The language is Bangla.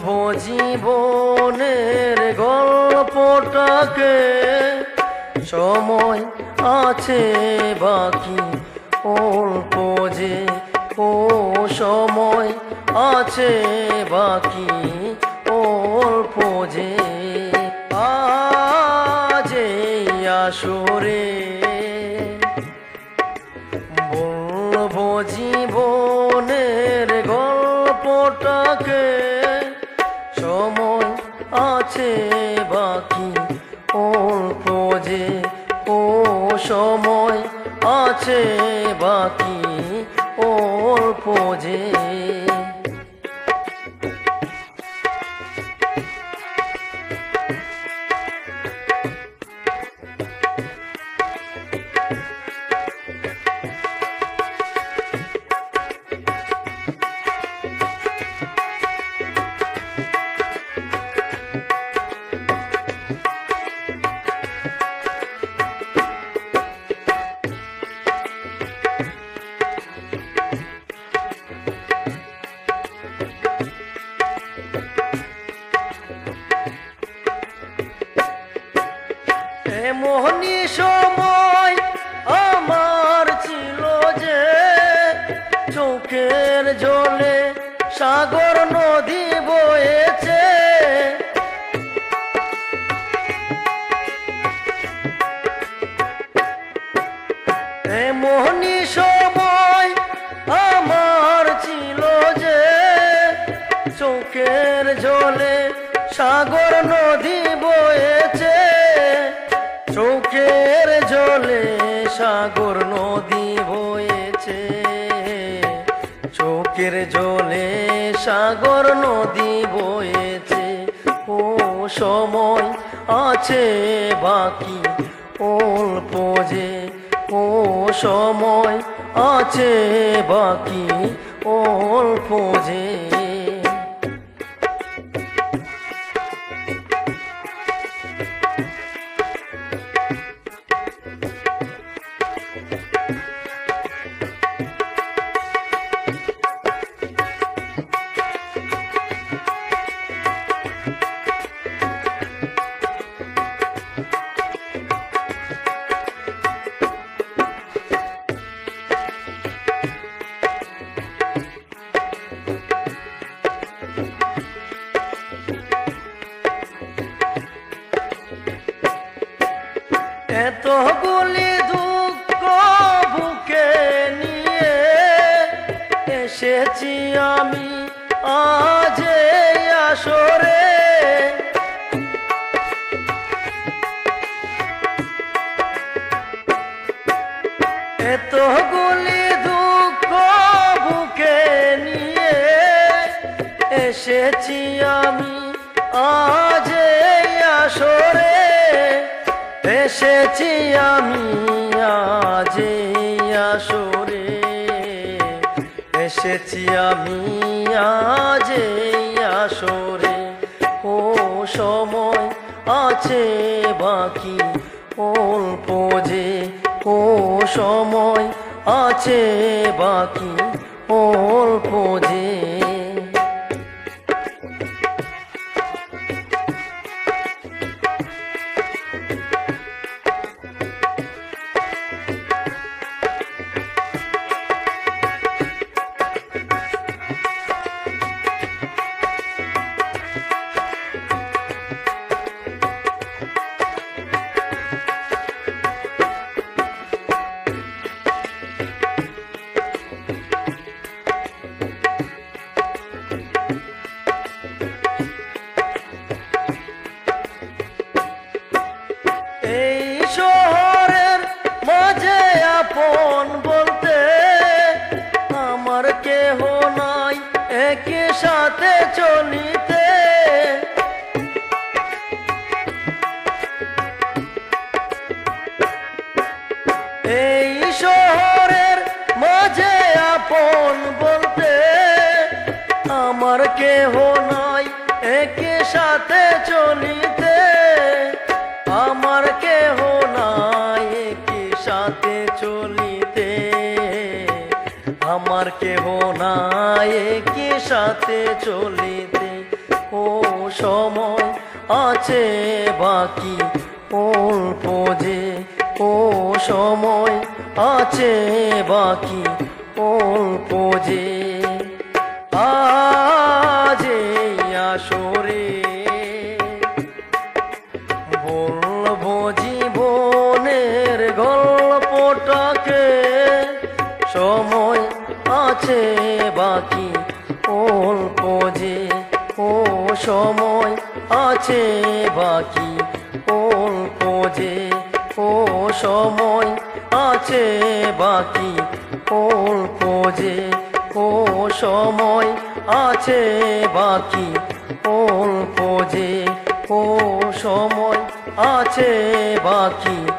জীবনের গল্পটাকে সময় আছে বাকি অল্প যে, ও সময় আছে বাকি অল্প যে, আজ এই আসরে বলবো জীবনের গল্পটাকে সময় আছে বাকি অল্প যে, ও সময় আছে বাকি অল্প যে। এমনি সময় আমার ছিল যে, চোখের জলে সাগর নদী বয়েছে। এমনি সময় আমার ছিল যে, চোখের জলে সাগর নদী বয়েছে। চোখের জলে সাগর নদী বয়েছে, চোখের জলে সাগর নদী বয়েছে। ও সময় আছে বাকি অল্প যে, ও সময় আছে বাকি অল্প যে। এতগুলি দুঃখ বুকে নিয়ে এসেছি আমি আজ এই আসরে। এতগুলি দুঃখ বুকে নিয়ে এসেছি আমি আজ এই আসরে। এসেছি আমি আজ এই আসরে, এসেছি আমি আজ এই আসরে। ও সময় আছে বাকি অল্প যে, ও সময় আছে বাকি অল্প যে। এই শহরের মাঝে আপন বলতে আমার কেহ নাই একই সাথে চলিতে। এই শহরের মাঝে আপন বলতে আমার কেহ নাই একই সাথে চলিতে। আমার কেহ নাই একই সাথে চলিতে, আমার কেহ নাই একই সাথে চলিতে। ও সময় আছে বাকি অল্প যে, ও সময় আছে বাকি অল্প যে। আজ এই আসরে বলবো জীবনের গল্পটাকে, সময় আছে বাকি অল্প যে, ও সময় আছে বাকি অল্প যে, ও সময় আছে বাকি অল্প যে, ও সময় আছে বাকি অল্প যে, ও সময় আছে বাকি